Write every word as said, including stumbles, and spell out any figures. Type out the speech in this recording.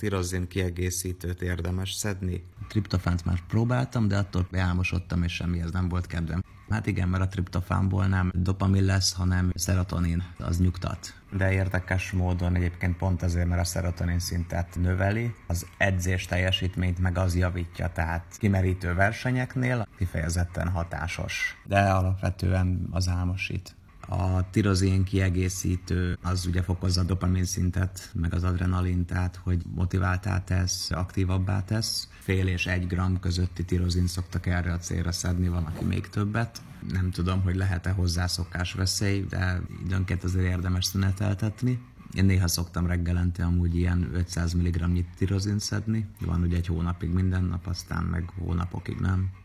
tirozin kiegészítőt érdemes szedni? A triptofánt már próbáltam, de attól elmosodtam, és semmihez nem volt kedvem. Hát igen, mert a triptofánból nem dopamin lesz, hanem szerotonin, az nyugtat. De érdekes módon egyébként pont ezért, mert a szerotonin szintet növeli, az edzés teljesítményt meg az javítja, tehát kimerítő versenyeknél kifejezetten hatásos. De alapvetően az álmosít. A tirozin kiegészítő az ugye fokozza a dopamin szintet, meg az adrenalin, tehát hogy motiváltá tesz, aktívabbá tesz. Fél és egy gram közötti tirozin szoktak erre a célra szedni, van, aki még többet. Nem tudom, hogy lehet-e hozzá szokásveszély, de időnként azért érdemes szüneteltetni. Én néha szoktam reggelente amúgy ilyen ötszáz milligramnyi tirozin szedni. Van ugye egy hónapig minden nap, aztán meg hónapokig nem.